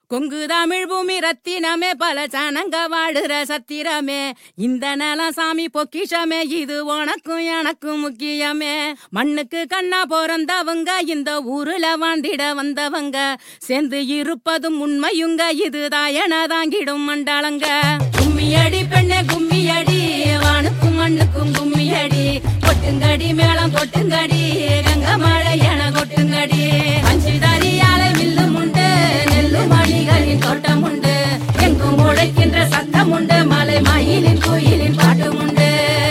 கொங்கு தமிழ் பூமி ரத்தினமே பல சனங்க வாடுற சத்திரமே இந்த நலம் சாமி பொக்கிஷமே இது உனக்கும் எனக்கும் முக்கியமே மண்ணுக்கு கண்ணா பிறந்தவங்க இந்த ஊருல வாழ்ந்திட வந்தவங்க சேர்ந்து இருப்பதும் உண்மையுங்க இது தாயன தாங்கிடும் மண்டலங்க கும்மியடி பெண்ணே கும்மியடி வானுக்கும் மண்ணுக்கும் கும்மியடி கொட்டுங்கடி மேளம் கொட்டுங்கடி கங்க மழை என கொட்டுங்கடி அஞ்சு தரியாலை மில்லும் உண்டு நெல்லு மணிகளின் தோட்டம் உண்டு எங்கும் உழைக்கின்ற சத்தம் உண்டு மலை மயிலின் கோயிலின் பாட்டும் உண்டு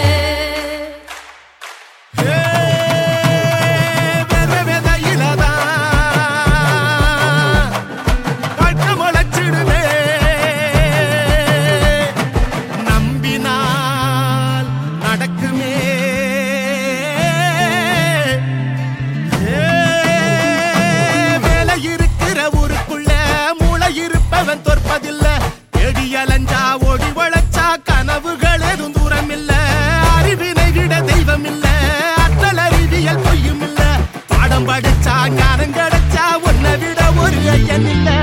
அலஞ்சா ஓடி வளச்சா கனவுகள் எதுவும் தூரம் இல்ல அறிவினை விட தெய்வம் இல்ல அத்தல் அறிவியல் பொய்யும் இல்ல பாடம் படிச்சா ஞானம் கிடைச்சா உன்னை விட ஒரு ஐயன் இல்ல